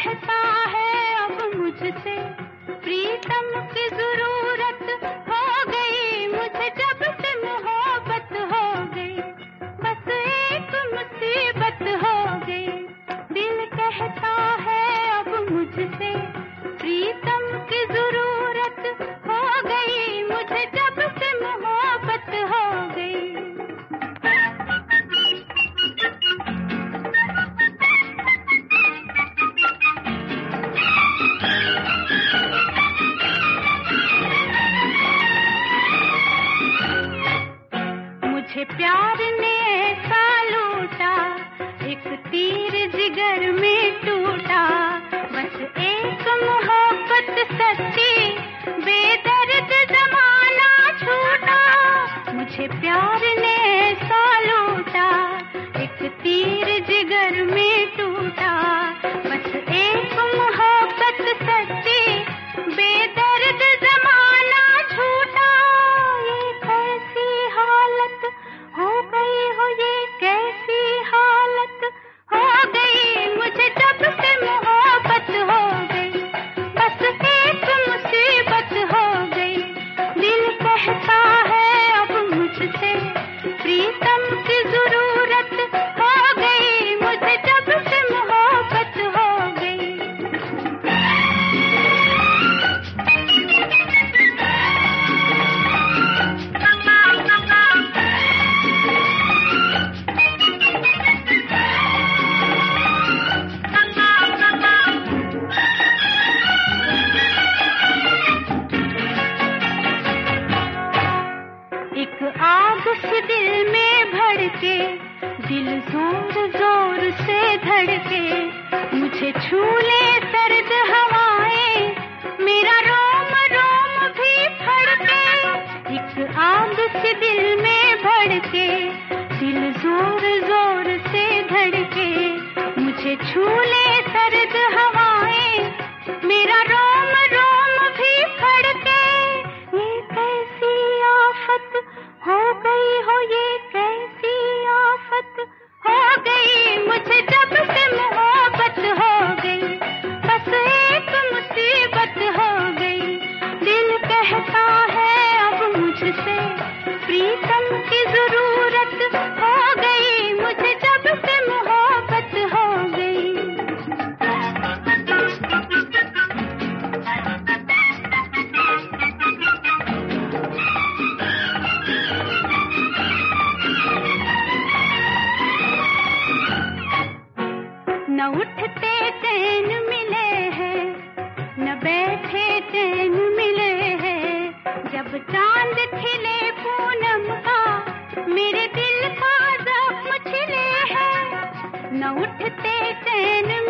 कहता है अब मुझसे, प्रीतम की जरूरत हो गई मुझे जब से मोहब्बत हो गई, बस एक मुसीबत हो गई। दिल कहता है अब मुझसे, प्रीतम की जरूरत हो गई मुझे जब से मोहब्बत हो गई। मुझे प्यार ने ऐसा लूटा, एक तीर जिगर में टूटा, बस एक मोहब्बत सच्ची, बेदर्द जमाना छूटा। मुझे प्यार ने ऐसा लूटा, एक तीर जिगर में टूटा, बस एक मोहब्बत सच्ची, बेदर्द जमाना छूटा। ये कैसी हालत हो गई हो, ये कैसी हालत हो गई मुझे जब से मोहब्बत हो गई, बस एक मुसीबत हो गई। दिल कहता है अब मुझसे, प्रीतम की जरूरत हो गई मुझे जब से मोहब्बत हो गई। एक आग सी दिल में भड़के, दिल जोर जोर से धड़के, मुझे छू ले सर्द हवाएं, मेरा रोम रोम भी फड़के। एक आग सी दिल में भड़के, दिल जोर जोर से धड़के, मुझे छू ले सर्द हवाएं, मेरा रोम रोम भी फड़के। ये कैसी आफत हो गई हो, ये कैसी आफत हो गई मुझे जब से मोहब्बत हो गई, बस एक मुसीबत हो गई। दिल कहता है अब मुझसे, प्रीतम की जरूरत हो गई मुझे जब से मोहब्बत हो गई। न उठते चैन मिले हैं, न बैठे चैन मिले हैं, जब चांद खिले पूनम का मेरे दिल का जख्म छिले हैं। न उठते चैन